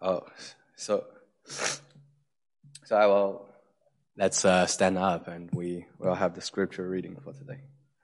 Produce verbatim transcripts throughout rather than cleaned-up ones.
Oh, so so I will let's uh, stand up and we will have the scripture reading for today.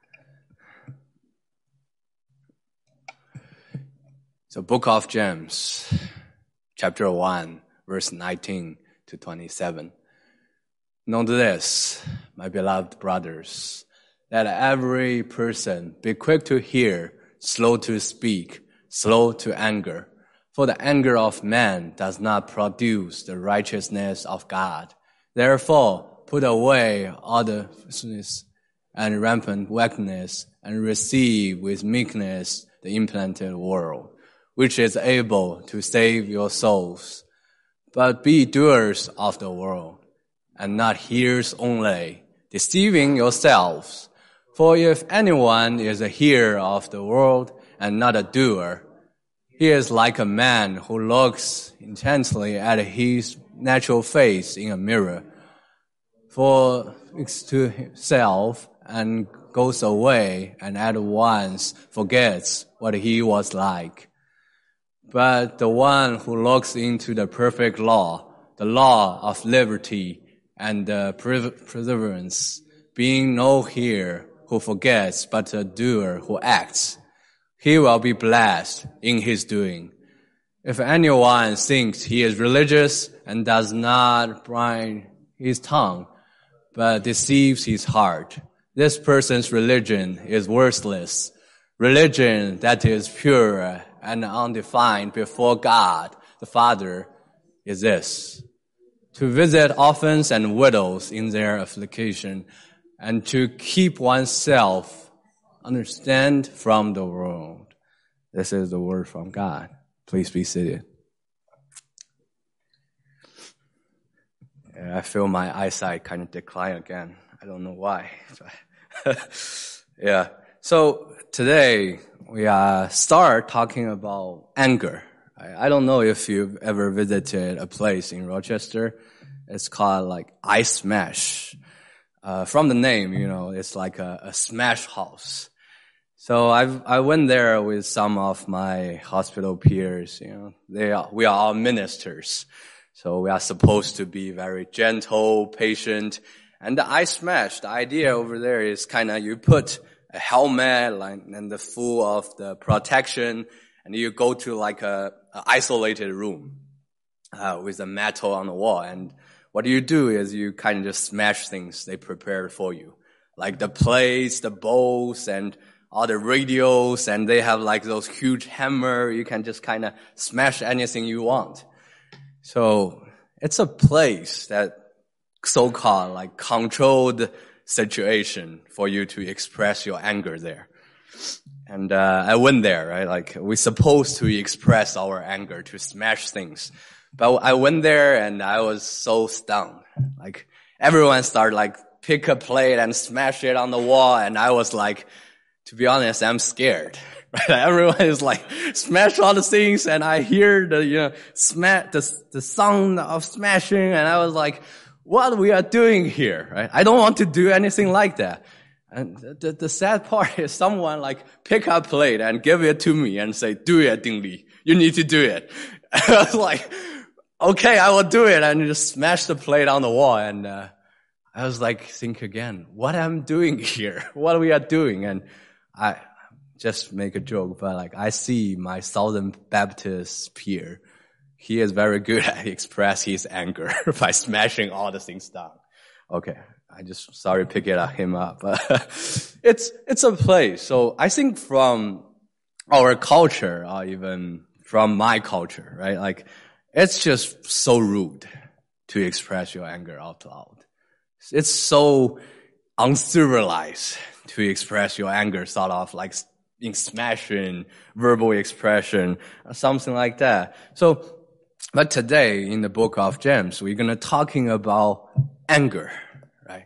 So, Book of James, chapter one, verse nineteen to twenty-seven. Know this, my beloved brothers, that every person be quick to hear, slow to speak, slow to anger. For the anger of man does not produce the righteousness of God. Therefore, put away all the foolishness and rampant wickedness, and receive with meekness the implanted word, which is able to save your souls. But be doers of the word, and not hearers only, deceiving yourselves. For if anyone is a hearer of the word and not a doer, he is like a man who looks intently at his natural face in a mirror, for looks to himself and goes away and at once forgets what he was like. But the one who looks into the perfect law, the law of liberty and the perseverance, being no hearer who forgets, but a doer who acts, he will be blessed in his doing. If anyone thinks he is religious and does not bridle his tongue, but deceives his heart, this person's religion is worthless. Religion that is pure and undefined before God, the Father, is this: to visit orphans and widows in their affliction, and to keep oneself understand from the world. This is the word from God. Please be seated. I feel my eyesight kind of decline again. I don't know why. Yeah. So today we uh, start talking about anger. I, I don't know if you've ever visited a place in Rochester. It's called like Ice Smash. Uh, from the name, you know, it's like a, a smash house. So I've, I went there with some of my hospital peers, you know, they are, we are all ministers. So we are supposed to be very gentle, patient. And the Ice Smash, the idea over there is kind of you put a helmet like, and the full of the protection, and you go to like a, a isolated room, uh, with a metal on the wall. And what you do is you kind of just smash things they prepared for you. Like the plates, the bowls, and all the radios, and they have like those huge hammer. You can just kind of smash anything you want. So it's a place that so-called like controlled situation for you to express your anger there. And uh I went there, right? Like we're supposed to express our anger, to smash things. But I went there and I was so stunned. Like everyone started like pick a plate and smash it on the wall, and I was like, to be honest, I'm scared. Right? Everyone is like smash all the things, and I hear the you know smash the the sound of smashing, and I was like, what we are doing here, right? I don't want to do anything like that. And the the sad part is someone like pick up plate and give it to me and say, do it, Ding Li. You need to do it. I was like, okay, I will do it, and just smash the plate on the wall. And uh I was like, think again, what I'm doing here, what we are doing. And I just make a joke, but like I see my Southern Baptist peer. He is very good at express his anger by smashing all the things down. Okay, I just sorry pick it up, him up. But it's it's a place. So I think from our culture, or even from my culture, right? Like it's just so rude to express your anger out loud. It's so uncivilized to express your anger, sort of like in smashing, verbal expression, or something like that. So, but today in the book of James, we're going to talking about anger, right?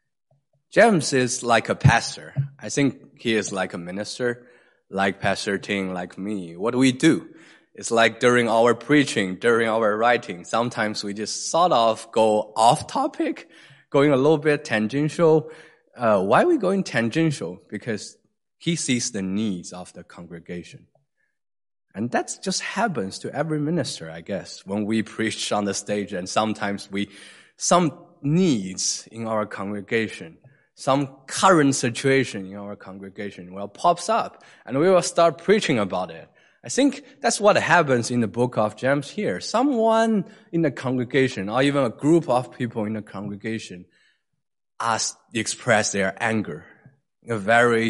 James is like a pastor. I think he is like a minister, like Pastor Ting, like me. What do we do? It's like during our preaching, during our writing, sometimes we just sort of go off topic, going a little bit tangential. Uh, why are we going tangential? Because he sees the needs of the congregation. And that just happens to every minister, I guess, when we preach on the stage, and sometimes we, some needs in our congregation, some current situation in our congregation, well, pops up, and we will start preaching about it. I think that's what happens in the book of James here. Someone in the congregation, or even a group of people in the congregation, ask, express their anger in a very,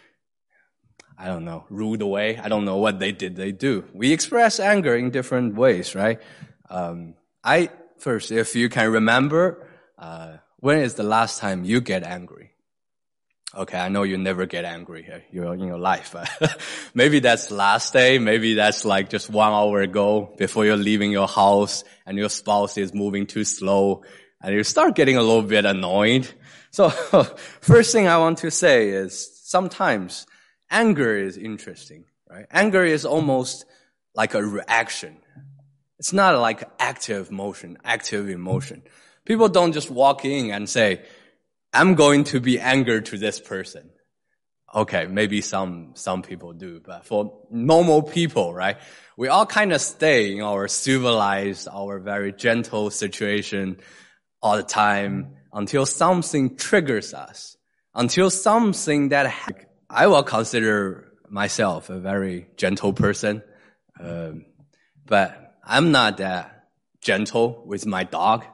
I don't know, rude way. I don't know what they did. They do. We express anger in different ways, right? Um, I first, if you can remember, uh, when is the last time you get angry? Okay, I know you never get angry in your life, but maybe that's last day. Maybe that's like just one hour ago before you're leaving your house and your spouse is moving too slow and you start getting a little bit annoyed. So first thing I want to say is sometimes anger is interesting, right? Anger is almost like a reaction. It's not like active motion, active emotion. People don't just walk in and say, I'm going to be angry to this person. Okay, maybe some, some people do, but for normal people, right? We all kind of stay in our civilized, our very gentle situation all the time until something triggers us, until something that ha- I will consider myself a very gentle person, um, but I'm not that gentle with my dog.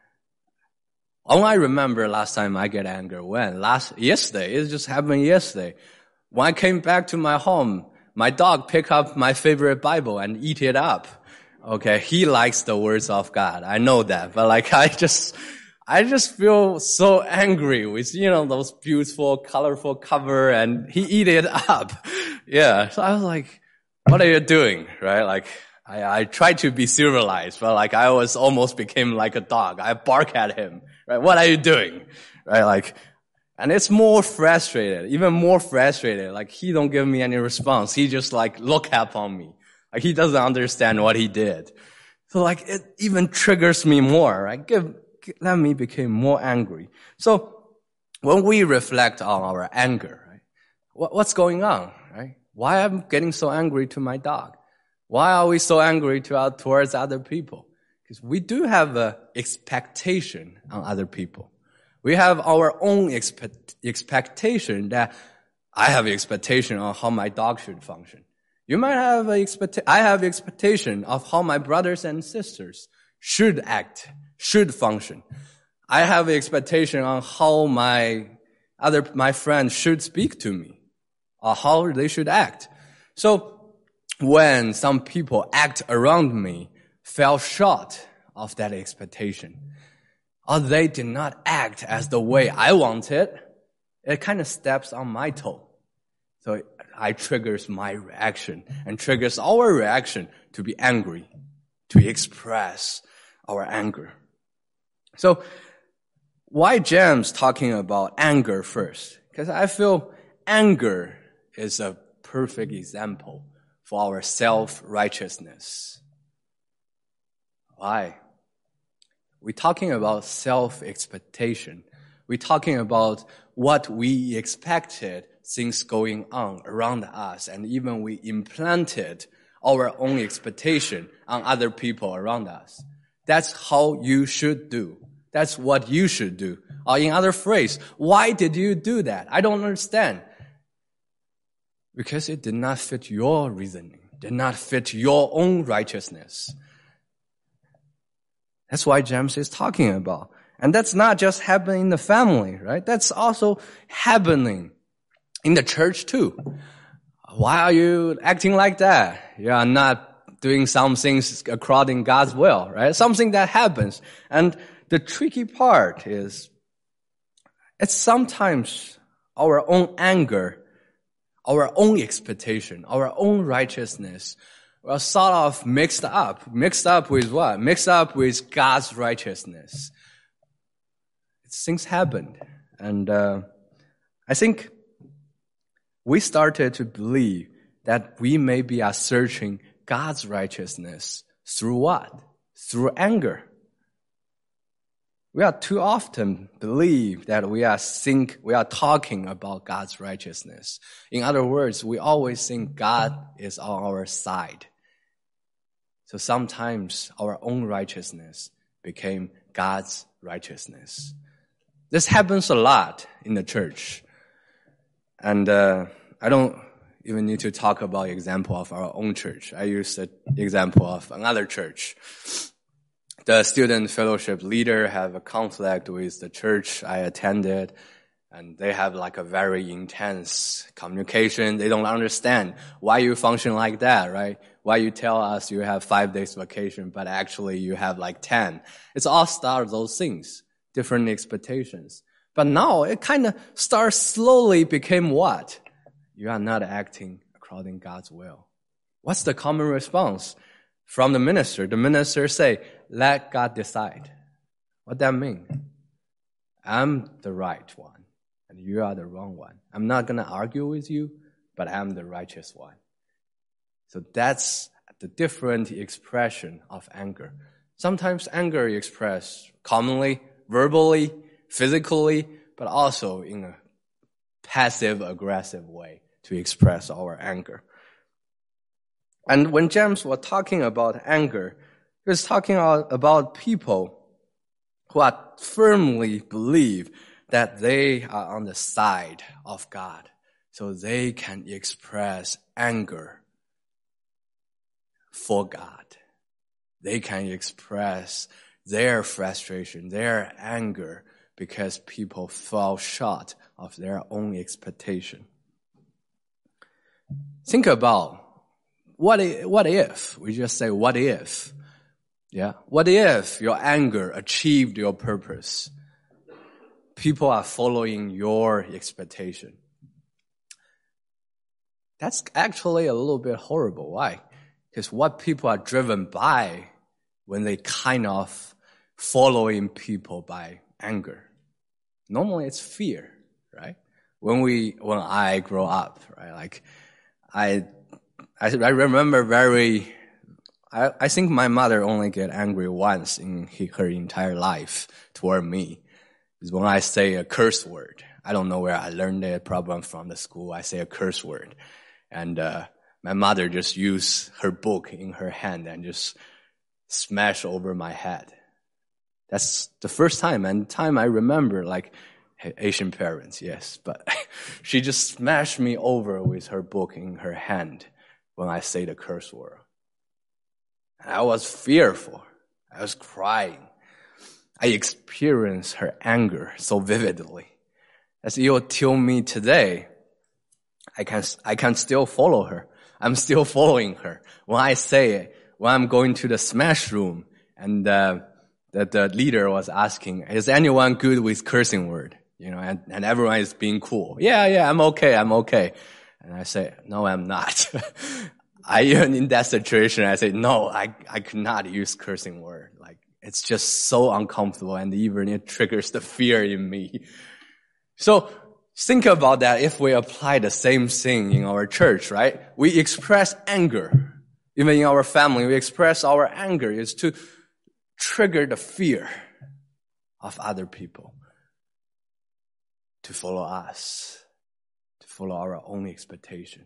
All I remember last time I get angry when last yesterday, it just happened yesterday. When I came back to my home, my dog picked up my favorite Bible and eat it up. Okay, he likes the words of God. I know that, but like I just, I just feel so angry with, you know, those beautiful, colorful cover, and he eat it up. Yeah, so I was like, what are you doing? Right? Like, I, I tried to be civilized, but like I was almost became like a dog. I bark at him. Right? What are you doing? Right? Like, and it's more frustrated, even more frustrated. Like he don't give me any response. He just like look up on me. Like he doesn't understand what he did. So like it even triggers me more, right? Give, let me become more angry. So when we reflect on our anger, right? What, what's going on, right? Why am I getting so angry to my dog? Why are we so angry to our, towards other people? Because we do have an expectation on other people. We have our own expect, expectation that I have an expectation on how my dog should function. You might have an expect, I have an expectation of how my brothers and sisters should act, should function. I have an expectation on how my other, my friends should speak to me, or how they should act. So when some people act around me fell short of that expectation, or they did not act as the way I wanted, it kind of steps on my toe. So it, it triggers my reaction and triggers our reaction to be angry, to express our anger. So why James talking about anger first? Because I feel anger is a perfect example for our self-righteousness. Why? We're talking about self-expectation. We're talking about what we expected, things going on around us, and even we implanted our own expectation on other people around us. That's how you should do. That's what you should do. Or in other phrase, why did you do that? I don't understand. Because it did not fit your reasoning, did not fit your own righteousness. That's why James is talking about. And that's not just happening in the family, right? That's also happening in the church too. Why are you acting like that? You are not doing some things according to God's will, right? Something that happens. And the tricky part is, it's sometimes our own anger, our own expectation, our own righteousness, well, sort of mixed up. Mixed up with what? Mixed up with God's righteousness. Things happened. And uh, I think we started to believe that we maybe are searching God's righteousness through what? Through anger. We are too often believe that we are think, we are talking about God's righteousness. In other words, we always think God is on our side. So sometimes our own righteousness became God's righteousness. This happens a lot in the church. And uh, I don't even need to talk about example of our own church. I use the example of another church. The student fellowship leader have a conflict with the church I attended, and they have like a very intense communication. They don't understand why you function like that, right? Why you tell us you have five days vacation, but actually you have like ten. It's all start those things, different expectations. But now it kind of starts slowly became what? You are not acting according to God's will. What's the common response from the minister? The minister say, let God decide. What that mean? I'm the right one, and you are the wrong one. I'm not going to argue with you, but I'm the righteous one. So that's the different expression of anger. Sometimes anger is expressed commonly, verbally, physically, but also in a passive-aggressive way to express our anger. And when James was talking about anger, he was talking about people who are firmly believe that they are on the side of God, so they can express anger for God. They can express their frustration, their anger, because people fall short of their own expectation. Think about what if, what if, we just say what if, yeah? What if your anger achieved your purpose? People are following your expectation. That's actually a little bit horrible. Why? Because what people are driven by when they kind of following people by anger. Normally it's fear, right? When we, when I grow up, right? Like, I, I, I remember very, I, I think my mother only get angry once in her entire life toward me. Is when I say a curse word. I don't know where I learned it, probably from the school. I say a curse word. And, uh, my mother just used her book in her hand and just smash over my head. That's the first time and time I remember, like, Asian parents, yes. But she just smashed me over with her book in her hand when I say the curse word. And I was fearful. I was crying. I experienced her anger so vividly. As you tell me today, I can, I can still follow her. I'm still following her. When I say it, when I'm going to the smash room and, uh, that the leader was asking, is anyone good with cursing word? You know, and, and everyone is being cool. Yeah, yeah, I'm okay, I'm okay. And I say, no, I'm not. I even in that situation, I say, no, I, I could not use cursing word. Like, it's just so uncomfortable and even it triggers the fear in me. So, think about that if we apply the same thing in our church, right? We express anger. Even in our family, we express our anger is to trigger the fear of other people to follow us, to follow our own expectation.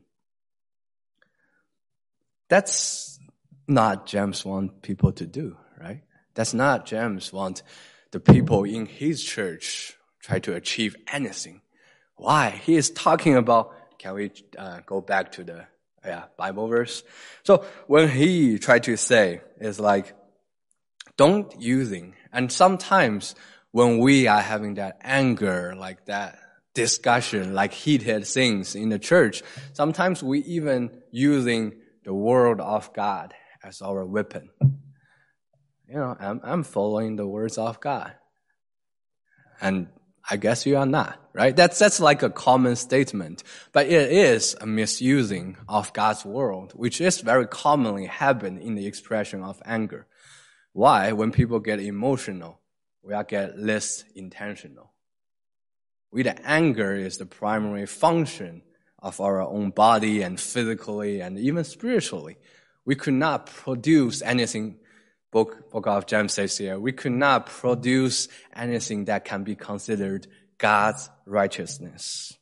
That's not James want people to do, right? That's not James want the people in his church try to achieve anything. Why? He is talking about, can we uh, go back to the yeah, Bible verse? So when he tried to say, it's like, don't using, and sometimes when we are having that anger, like that discussion, like heated things in the church, sometimes we even using the word of God as our weapon. You know, I'm, I'm following the words of God. And I guess you are not, right? That's, that's like a common statement. But it is a misusing of God's word, which is very commonly happen in the expression of anger. Why? When people get emotional, we are get less intentional. We, the anger is the primary function of our own body and physically and even spiritually. We could not produce anything book, book of James says here, we could not produce anything that can be considered God's righteousness.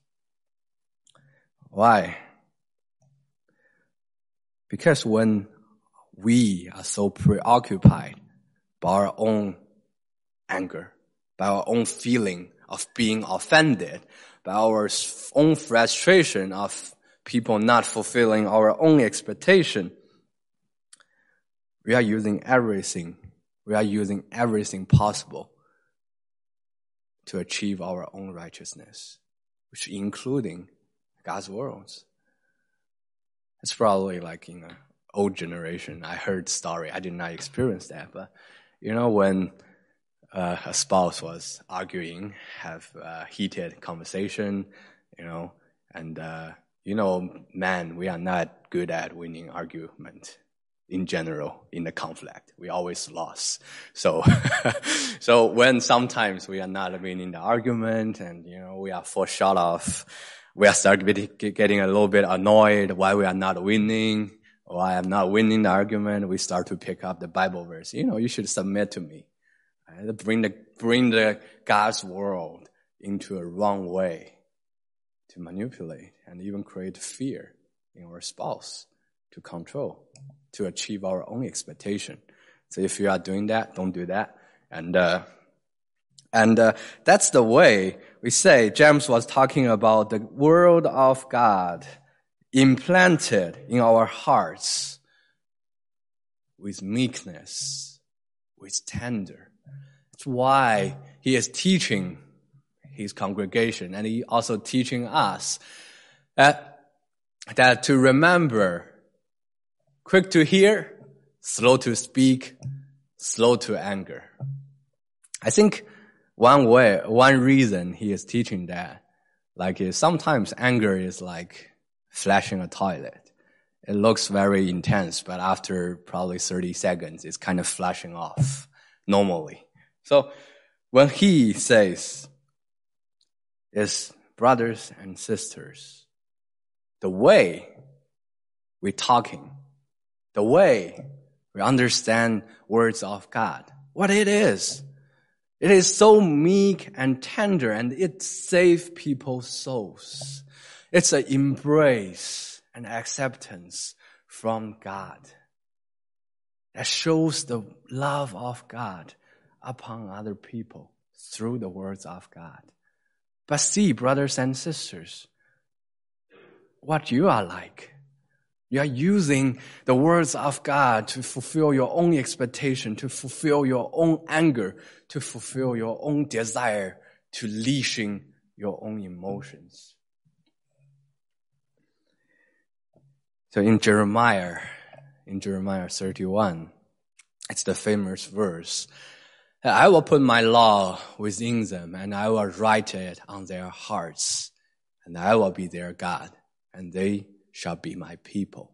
Why? Because when we are so preoccupied by our own anger, by our own feeling of being offended, by our own frustration of people not fulfilling our own expectation, we are using everything, we are using everything possible to achieve our own righteousness, which including God's words. It's probably like in an old generation. I heard story. I did not experience that, but you know, when uh, a spouse was arguing, have a heated conversation, you know, and uh, you know, man, we are not good at winning argument in general in the conflict. We always lost. So, so when sometimes we are not winning the argument, and you know, we are fall short of. We are starting getting a little bit annoyed why we are not winning, why I'm not winning the argument. We start to pick up the Bible verse. You know, you should submit to me. Right? Bring the, bring the God's world into a wrong way to manipulate and even create fear in our spouse to control, to achieve our own expectation. So if you are doing that, don't do that. And, uh, And uh, that's the way we say James was talking about the word of God implanted in our hearts with meekness, with tender. That's why he is teaching his congregation, and he also teaching us that, that to remember, quick to hear, slow to speak, slow to anger. I think One way, one reason he is teaching that, like is sometimes anger is like flashing a toilet. It looks very intense, but after probably thirty seconds, it's kind of flashing off normally. So when he says, is brothers and sisters, the way we're talking, the way we understand words of God, what it is, it is so meek and tender, and it saves people's souls. It's an embrace and acceptance from God that shows the love of God upon other people through the words of God. But see, brothers and sisters, what you are like. You are using the words of God to fulfill your own expectation, to fulfill your own anger, to fulfill your own desire, to leashing your own emotions. So in Jeremiah, in Jeremiah thirty-one, it's the famous verse, I will put my law within them, and I will write it on their hearts, and I will be their God, and they shall be my people.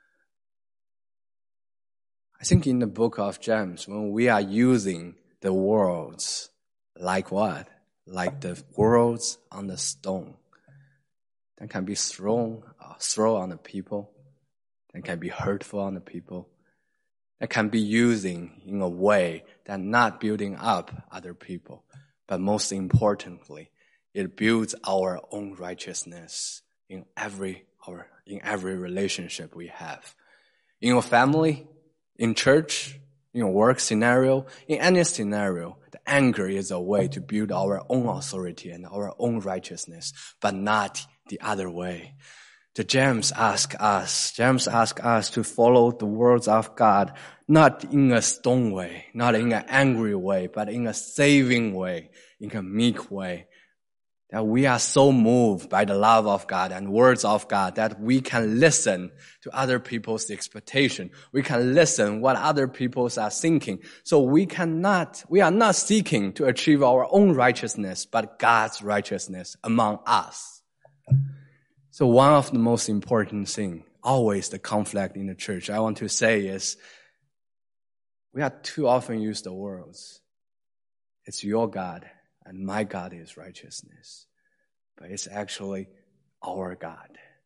I think in the book of James, when we are using the words like what? Like the words on the stone that can be thrown, uh, thrown on the people, that can be hurtful on the people, that can be using in a way that not building up other people, but most importantly, it builds our own righteousness in every our in every relationship we have. In your family, in church, in your work scenario, in any scenario, the anger is a way to build our own authority and our own righteousness, but not the other way. The James ask us, James ask us to follow the words of God, not in a stone way, not in an angry way, but in a saving way, in a meek way. That we are so moved by the love of God and words of God that we can listen to other people's expectation. We can listen what other people are thinking. So we cannot, we are not seeking to achieve our own righteousness, but God's righteousness among us. So one of the most important things, always the conflict in the church, I want to say is, we are too often use the words, it's your God and my God is righteousness. But it's actually our God.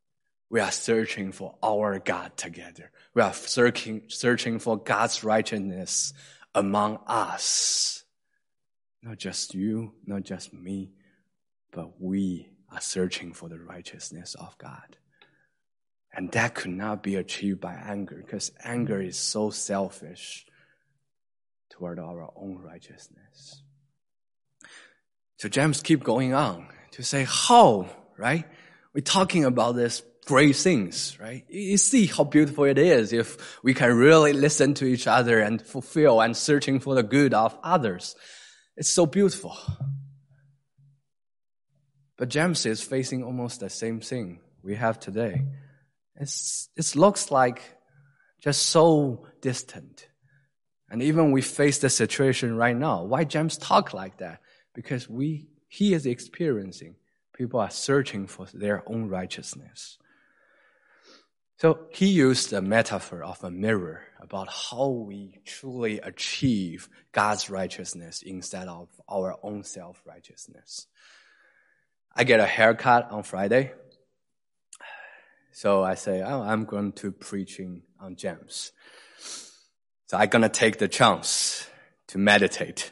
We are searching for our God together. We are searching, searching for God's righteousness among us. Not just you, not just me, but we are searching for the righteousness of God. And that could not be achieved by anger, because anger is so selfish toward our own righteousness. So James keep going on to say how, right? We're talking about this great things, right? You see how beautiful it is if we can really listen to each other and fulfill and searching for the good of others. It's so beautiful. But James is facing almost the same thing we have today. It's, it looks like just so distant. And even we face the situation right now. Why James talk like that? Because we, he is experiencing. People are searching for their own righteousness. So he used a metaphor of a mirror about how we truly achieve God's righteousness instead of our own self-righteousness. I get a haircut on Friday. So I say, oh, I'm going to preaching on James. So I'm going to take the chance to meditate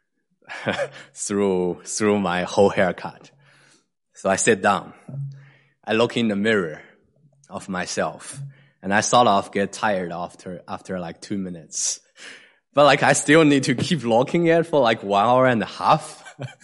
through, through my whole haircut. So I sit down. I look in the mirror of myself. And I sort of get tired after, after like two minutes. But like I still need to keep looking at it for like one hour and a half.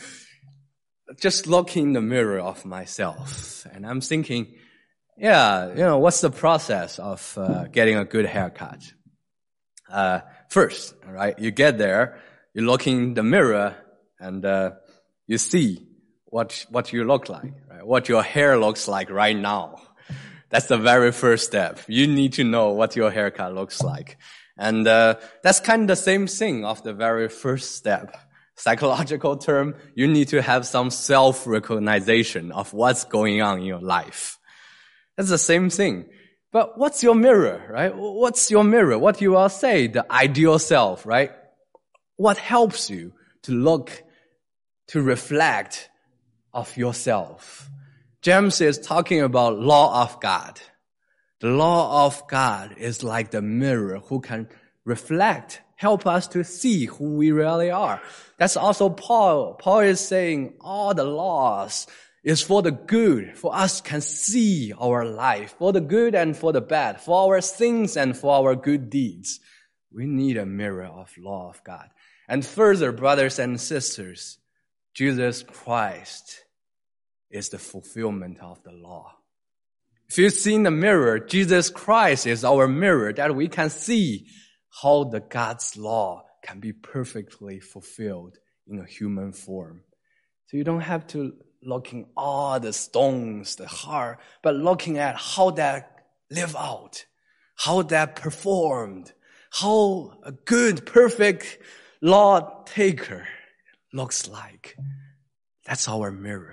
Just looking in the mirror of myself. And I'm thinking, yeah, you know, what's the process of uh, getting a good haircut? Uh, first, all right, you get there, you look in the mirror, and uh, you see what what you look like, right? What your hair looks like right now. That's the very first step. You need to know what your haircut looks like. And uh, that's kind of the same thing of the very first step. Psychological term, you need to have some self-recognition of what's going on in your life. That's the same thing. But what's your mirror, right? What's your mirror? What you all say, the ideal self, right? What helps you to look, to reflect of yourself? James is talking about law of God. The law of God is like the mirror who can reflect, help us to see who we really are. That's also Paul. Paul is saying all the laws is for the good, for us can see our life, for the good and for the bad, for our sins and for our good deeds. We need a mirror of law of God. And further, brothers and sisters, Jesus Christ is the fulfillment of the law. If you see in the mirror, Jesus Christ is our mirror that we can see how the God's law can be perfectly fulfilled in a human form. So you don't have to looking all the stones, the heart, but looking at how that live out, how that performed, how a good, perfect law taker looks like. That's our mirror.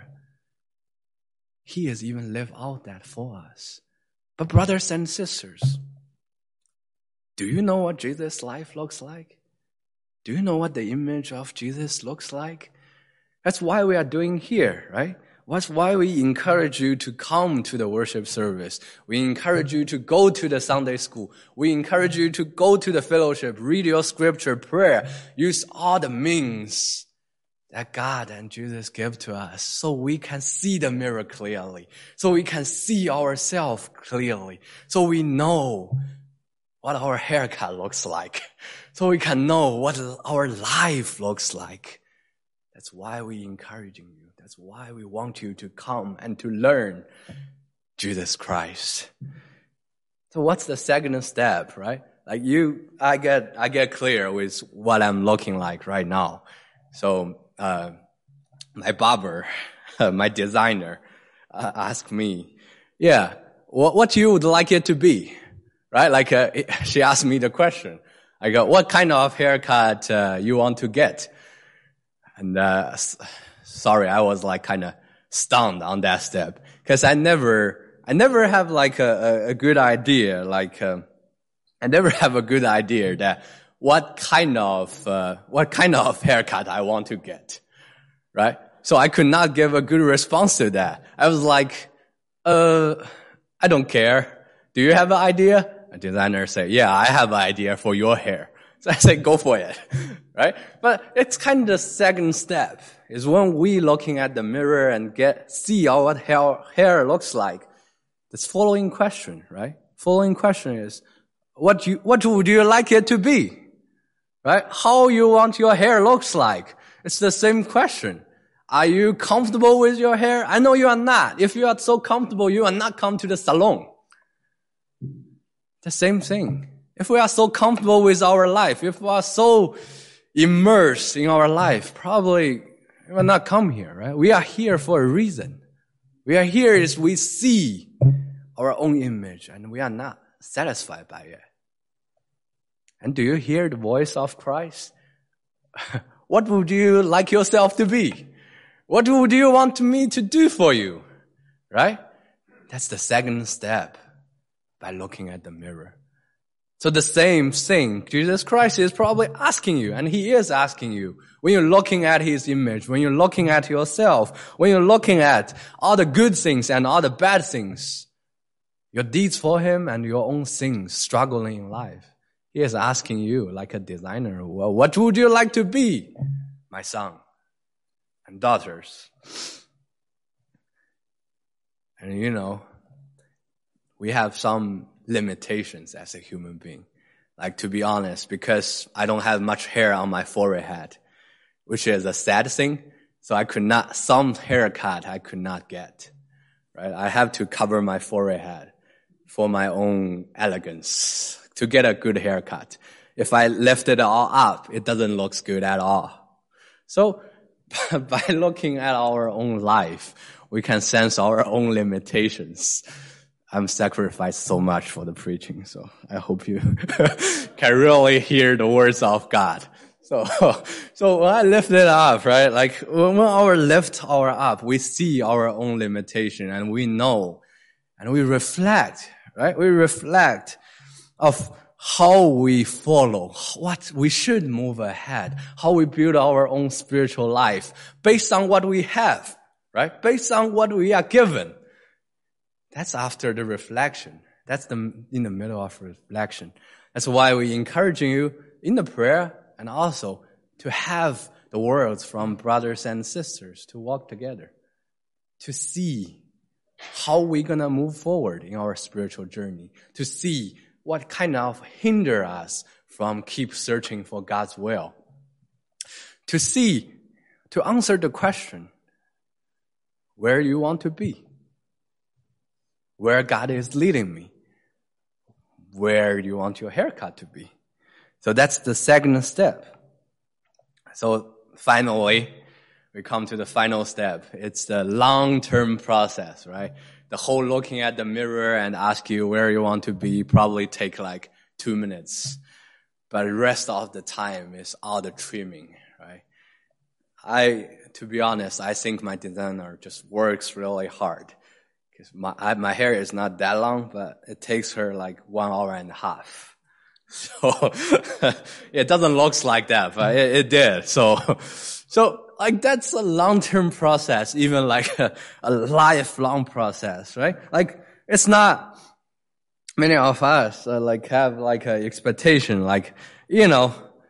He has even lived out that for us. But brothers and sisters, do you know what Jesus' life looks like? Do you know what the image of Jesus looks like? That's why we are doing here, right? That's why we encourage you to come to the worship service. We encourage you to go to the Sunday school. We encourage you to go to the fellowship, read your scripture, prayer. Use all the means that God and Jesus give to us so we can see the mirror clearly, so we can see ourselves clearly, so we know what our haircut looks like, so we can know what our life looks like. That's why we're encouraging you. That's why we want you to come and to learn Jesus Christ. So what's the second step, right? Like you, I get, I get clear with what I'm looking like right now. So, uh, my barber, uh, my designer, uh, asked me, yeah, what, what you would like it to be, right? Like, uh, it, she asked me the question. I go, what kind of haircut, uh, you want to get? And, uh, sorry, I was like kind of stunned on that step. Cause I never, I never have like a, a, a good idea, like, uh, I never have a good idea that what kind of, uh, what kind of haircut I want to get. Right? So I could not give a good response to that. I was like, uh, I don't care. Do you have an idea? A designer say, yeah, I have an idea for your hair. So I say, go for it, right? But it's kind of the second step is when we looking at the mirror and get, see how what hair, hair looks like. This following question, right? Following question is, what you, what would you like it to be? Right? How you want your hair looks like? It's the same question. Are you comfortable with your hair? I know you are not. If you are so comfortable, you will not come to the salon. The same thing. If we are so comfortable with our life, if we are so immersed in our life, probably we will not come here, right? We are here for a reason. We are here is we see our own image and we are not satisfied by it. And do you hear the voice of Christ? What would you like yourself to be? What would you want me to do for you? Right? That's the second step by looking at the mirror. So the same thing, Jesus Christ is probably asking you, and He is asking you, when you're looking at His image, when you're looking at yourself, when you're looking at all the good things and all the bad things, your deeds for Him and your own things struggling in life, He is asking you like a designer, well, what would you like to be, my son and daughters? And you know, we have some limitations as a human being. Like, to be honest, because I don't have much hair on my forehead, which is a sad thing. So I could not, some haircut I could not get, right? I have to cover my forehead for my own elegance to get a good haircut. If I lift it all up, it doesn't look good at all. So by looking at our own life, we can sense our own limitations. I'm sacrificed so much for the preaching, so I hope you can really hear the words of God. So, so when I lift it up, right, like when our lift our up, we see our own limitation and we know and we reflect, right? We reflect of how we follow, what we should move ahead, how we build our own spiritual life based on what we have, right? Based on what we are given. That's after the reflection. That's the, in the middle of reflection. That's why we encouraging you in the prayer and also to have the words from brothers and sisters to walk together, to see how we're going to move forward in our spiritual journey, to see what kind of hinder us from keep searching for God's will, to see, to answer the question, where you want to be, where God is leading me, where you want your haircut to be. So that's the second step. So finally, we come to the final step. It's the long-term process, right? The whole looking at the mirror and ask you where you want to be probably take like two minutes. But the rest of the time is all the trimming, right? I, to be honest, I think my designer just works really hard. Because my, I, my hair is not that long, but it takes her like one hour and a half. So it doesn't look like that, but it, it did. So, so like that's a long-term process, even like a, a lifelong process, right? Like it's not many of us uh, like have like an expectation, like, you know,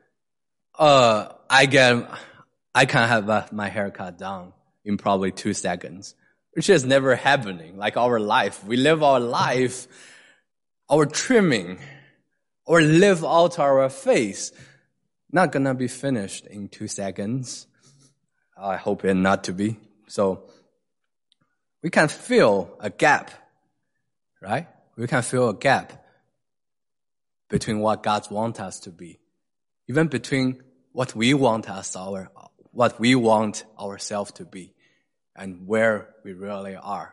uh, I get, I can have uh, my haircut done in probably two seconds. Which is never happening, like our life. We live our life, our trimming, or live out our face, not gonna be finished in two seconds. I hope it not to be. So, we can feel a gap, right? We can feel a gap between what God wants us to be, even between what we want us, our, what we want ourselves to be. And where we really are.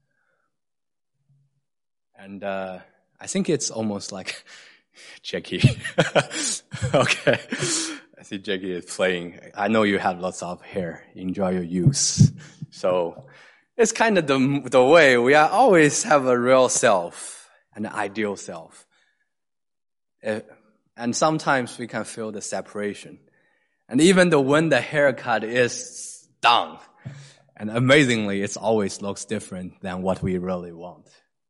And uh I think it's almost like Jackie. Okay. I see Jackie is playing. I know you have lots of hair. Enjoy your youth. So it's kind of the, the way we are always have a real self, an ideal self. It, and sometimes we can feel the separation. And even though when the haircut is done, and amazingly, it always looks different than what we really want.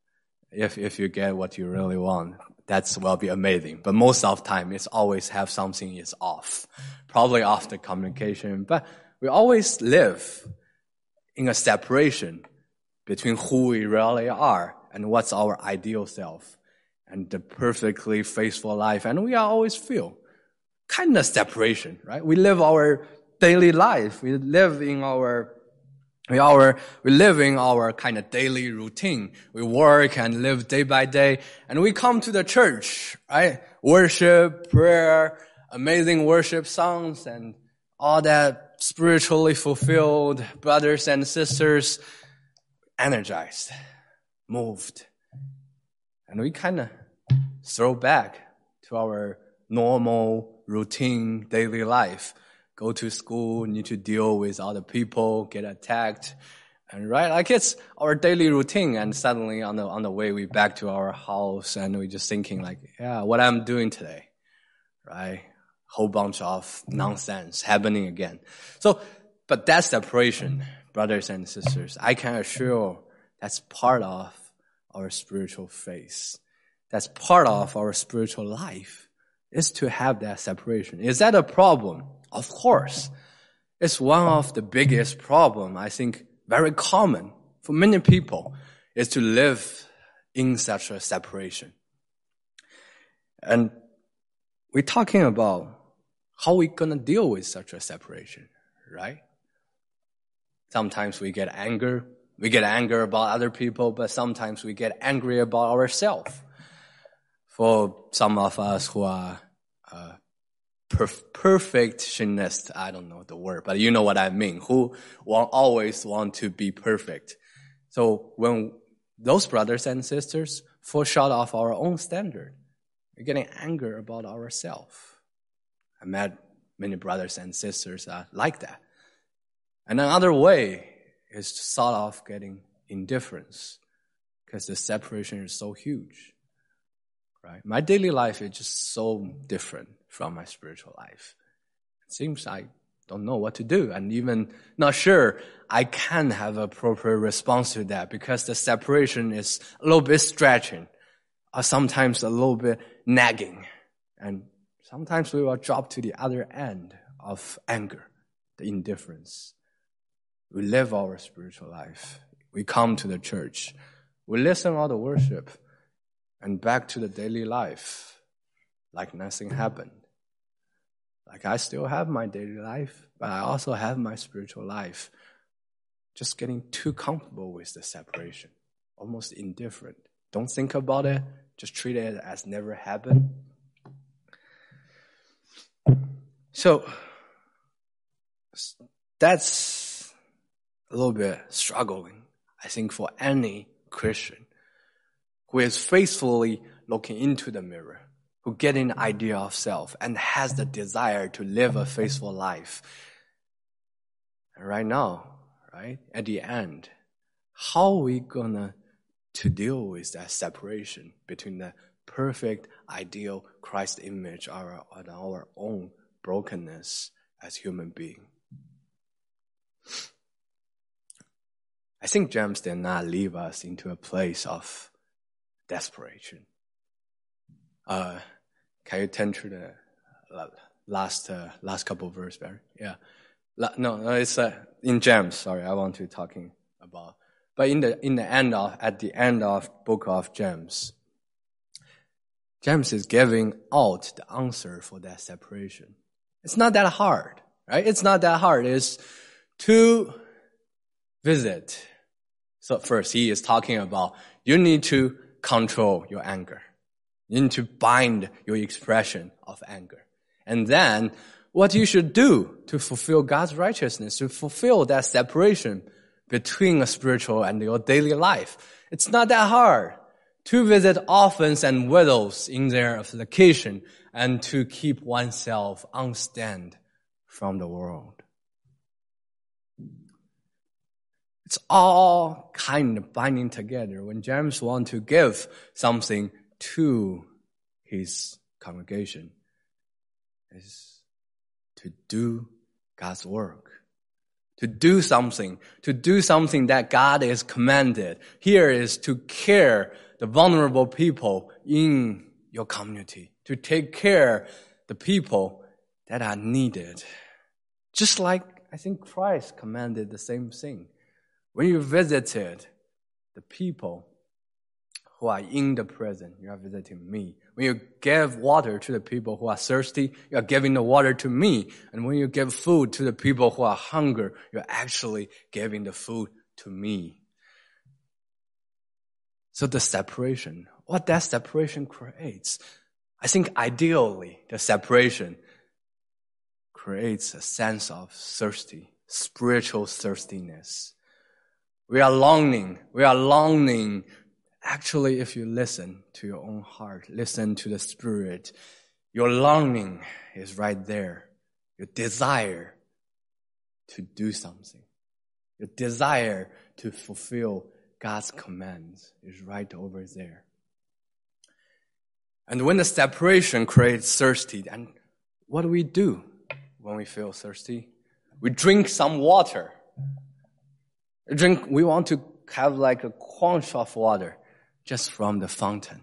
if if you get what you really want, that's will be amazing. But most of the time, it's always have something is off, probably off the communication. But we always live in a separation between who we really are and what's our ideal self and the perfectly faithful life. And we always feel kind of separation, right? We live our daily life. We live in our We our we live in our kind of daily routine. We work and live day by day, and we come to the church, right? Worship, prayer, amazing worship songs, and all that spiritually fulfilled brothers and sisters, energized, moved, and we kind of throw back to our normal routine daily life. Go to school, need to deal with other people, get attacked, and right, like it's our daily routine. And suddenly, on the on the way, we back to our house, and we just thinking like, yeah, what I'm doing today, right? Whole bunch of nonsense happening again. So, but that separation, brothers and sisters, I can assure that's part of our spiritual faith. That's part of our spiritual life. Is to have that separation. Is that a problem? Of course. It's one of the biggest problem, I think, very common for many people, is to live in such a separation. And we're talking about how we're going to deal with such a separation, right? Sometimes we get anger. We get anger about other people, but sometimes we get angry about ourselves. For some of us who are uh, perf- perfectionists, I don't know the word, but you know what I mean, who want, always want to be perfect. So when those brothers and sisters fall short of our own standard, we're getting anger about ourselves. I met many brothers and sisters uh, like that. And another way is to sort of getting indifference because the separation is so huge. Right? My daily life is just so different from my spiritual life. It seems I don't know what to do and even not sure I can have a proper response to that because the separation is a little bit stretching or sometimes a little bit nagging. And sometimes we will drop to the other end of anger, the indifference. We live our spiritual life. We come to the church. We listen all the worship. And back to the daily life, like nothing happened. Like I still have my daily life, but I also have my spiritual life. Just getting too comfortable with the separation, almost indifferent. Don't think about it, just treat it as never happened. So, that's a little bit struggling, I think, for any Christian who is faithfully looking into the mirror, who gets an idea of self and has the desire to live a faithful life. And right now, right, at the end, how are we gonna to deal with that separation between the perfect, ideal Christ image and our own brokenness as human beings? I think James did not leave us into a place of desperation. Uh, can you turn to the last uh, last couple of verses, Barry? Yeah. La- no, no, it's uh, in James. Sorry, I want to talking about. But in the in the end of at the end of book of James, James is giving out the answer for that separation. It's not that hard, right? It's not that hard. It's to visit. So first, he is talking about you need to control your anger. You need to bind your expression of anger. And then what you should do to fulfill God's righteousness, to fulfill that separation between a spiritual and your daily life. It's not that hard to visit orphans and widows in their affliction and to keep oneself unstained from the world. It's all kind of binding together. When James wants to give something to his congregation, is to do God's work, to do something, to do something that God is commanded. Here is to care the vulnerable people in your community, to take care the people that are needed. Just like I think Christ commanded the same thing. When you visited the people who are in the prison, you are visiting me. When you give water to the people who are thirsty, you are giving the water to me. And when you give food to the people who are hungry, you're actually giving the food to me. So the separation, what that separation creates, I think ideally the separation creates a sense of thirsty, spiritual thirstiness. We are longing, we are longing. Actually, if you listen to your own heart, listen to the Spirit, your longing is right there. Your desire to do something. Your desire to fulfill God's commands is right over there. And when the separation creates thirsty, and what do we do when we feel thirsty? We drink some water. We drink, we want to have like a quench of water just from the fountain.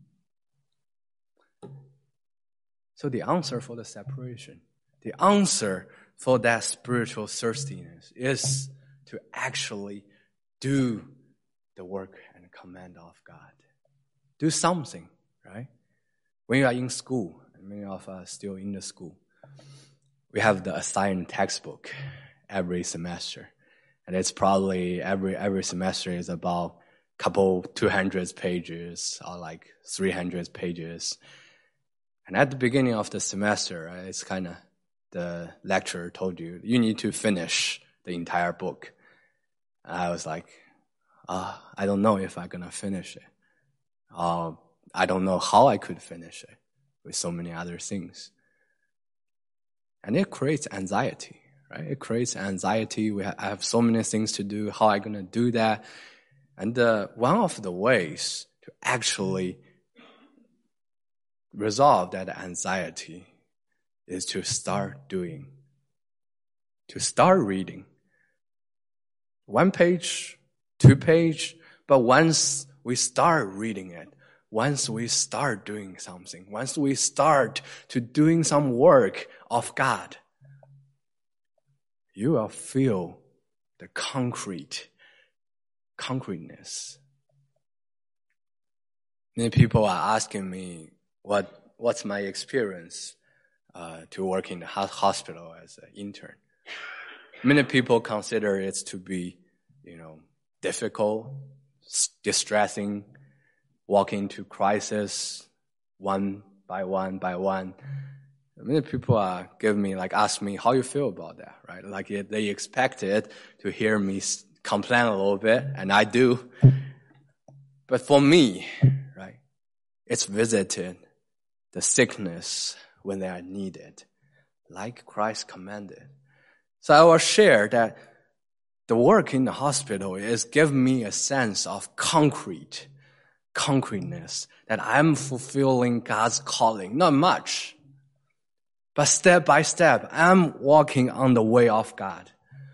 So the answer for the separation, the answer for that spiritual thirstiness is to actually do the work and command of God. Do something, right? When you are in school, and many of us still in the school, we have the assigned textbook every semester. And it's probably every every semester is about a couple two hundred pages or like three hundred pages. And at the beginning of the semester, right, it's kind of the lecturer told you, you need to finish the entire book. And I was like, uh, I don't know if I'm going to finish it. Uh, I don't know how I could finish it with so many other things. And it creates anxiety, right? It creates anxiety. We ha- I have so many things to do. How am I going to do that? And uh, one of the ways to actually resolve that anxiety is to start doing, to start reading. One page, two page, but once we start reading it, once we start doing something, once we start to doing some work of God, you will feel the concrete, concreteness. Many people are asking me what what's my experience uh, to work in the hospital as an intern. Many people consider it to be, you know, difficult, distressing, walking to crisis one by one by one. Many people are giving me, like, ask me how you feel about that, right? Like it, they expected to hear me complain a little bit, and I do. But for me, right, it's visited the sickness when they are needed, like Christ commanded. So I will share that the work in the hospital is giving me a sense of concrete, concreteness, that I'm fulfilling God's calling. Not much, but step by step, I'm walking on the way of God.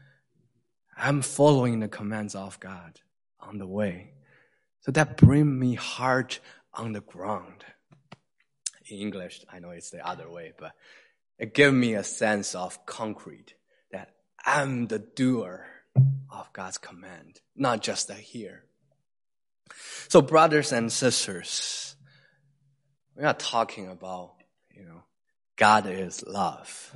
I'm following the commands of God on the way. So that brings me heart on the ground. In English, I know it's the other way, but it gives me a sense of concrete, that I'm the doer of God's command, not just a hearer. So brothers and sisters, we are talking about, you know, God is love.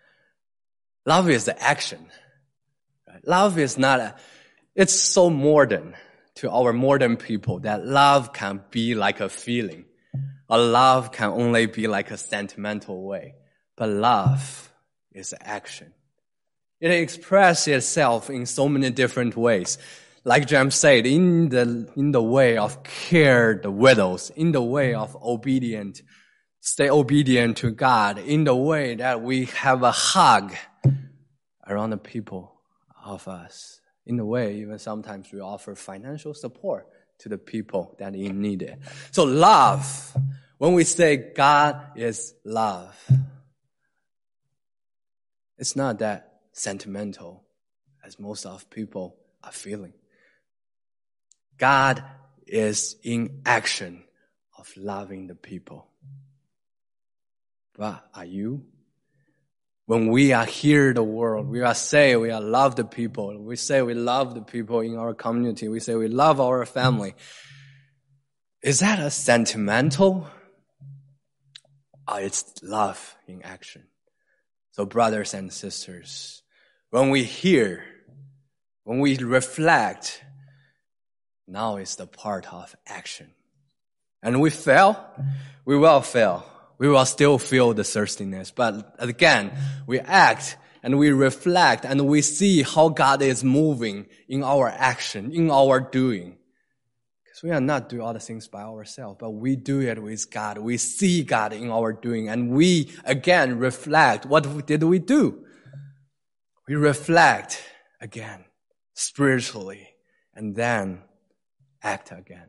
Love is the action. Right? Love is not a, it's so modern to our modern people that love can be like a feeling. Or love can only be like a sentimental way. But love is action. It expresses itself in so many different ways. Like James said, in the, in the way of care the widows, in the way of obedient, stay obedient to God, in the way that we have a hug around the people of us, in the way even sometimes we offer financial support to the people that in need it. So love, when we say God is love, it's not that sentimental as most of people are feeling. God is in action of loving the people. But are you? When we are here in the world, we are say we are love the people. We say we love the people in our community. We say we love our family. Is that a sentimental? Or it's love in action? So brothers and sisters, when we hear, when we reflect, now is the part of action. And we fail, we will fail. We will still feel the thirstiness. But again, we act and we reflect and we see how God is moving in our action, in our doing. Because we are not doing all the things by ourselves, but we do it with God. We see God in our doing and we again reflect. What did we do? We reflect again, spiritually, and then act again.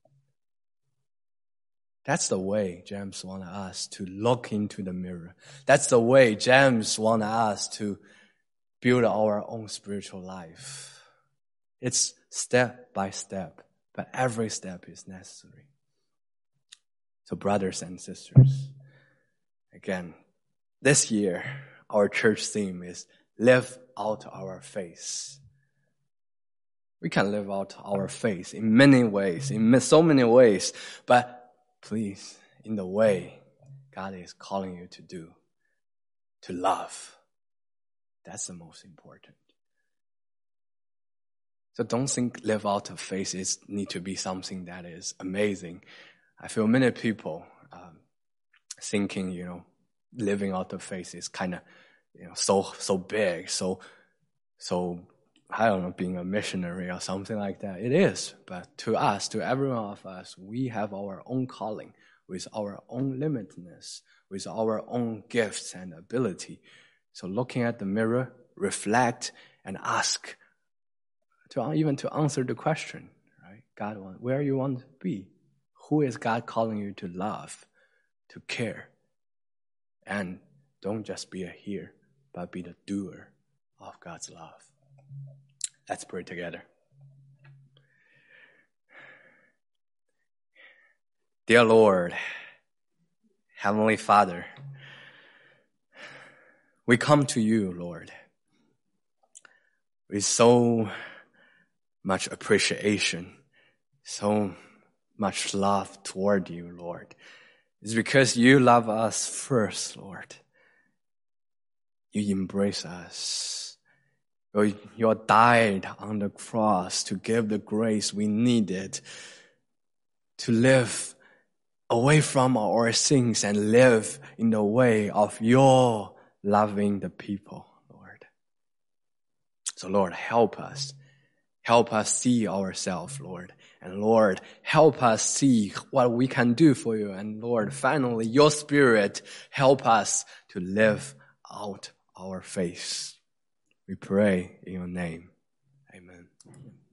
That's the way James wanted us to look into the mirror. That's the way James wanted us to build our own spiritual life. It's step by step, but every step is necessary. So brothers and sisters, again, this year, our church theme is live out our faith. We can live out our faith in many ways, in so many ways, but please, in the way God is calling you to do, to love. That's the most important. So don't think live out of faith is need to be something that is amazing. I feel many people um, thinking, you know, living out of faith is kind of, you know, so so big, so so I don't know, being a missionary or something like that. It is, but to us, to every one of us, we have our own calling with our own limitedness, with our own gifts and ability. So looking at the mirror, reflect and ask, to even to answer the question, right? God, where you want to be? Who is God calling you to love, to care? And don't just be a hearer, but be the doer of God's love. Let's pray together. Dear Lord, Heavenly Father, we come to you, Lord, with so much appreciation, so much love toward you, Lord. It's because you love us first, Lord. You embrace us. You died on the cross to give the grace we needed to live away from our sins and live in the way of your loving the people, Lord. So Lord, help us. Help us see ourselves, Lord. And Lord, help us see what we can do for you. And Lord, finally, your Spirit, help us to live out our faith. We pray in your name. Amen.